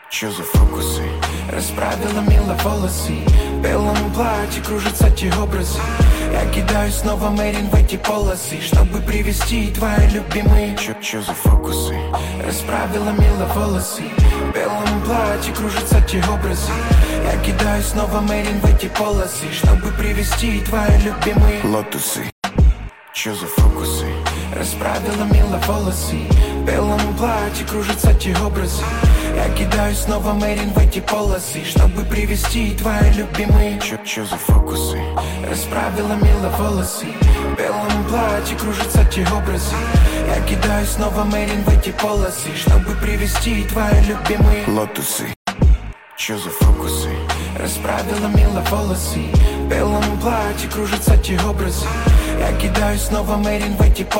Чё за фокусы? Расправила мило волосы. В белом платье кружатся те образы. Я кидаю снова Мэрин в эти полосы, чтобы привести твои любимые. Чё за фокусы? Расправила мило волосы. В белом платье кружатся те образы. Я кидаю снова Мэрин в эти полосы, чтобы привести твои любимые лотусы. Чё за фокусы? Расправила мило волосы. В белом платье кружатся те образы. Я кидаю снова Мэрин в эти полосы, чтобы привести твои любимые. Чё за фокусы? Расправила мило волосы. В белом платье кружатся те образы. Я кидаю снова Мэрин в эти полосы, чтобы привести твои любимые лотусы. Чё за фокусы? Расправила мило волосы. В белом платье кружатся те образы. Я кидаю снова Мэрин в эти полосы.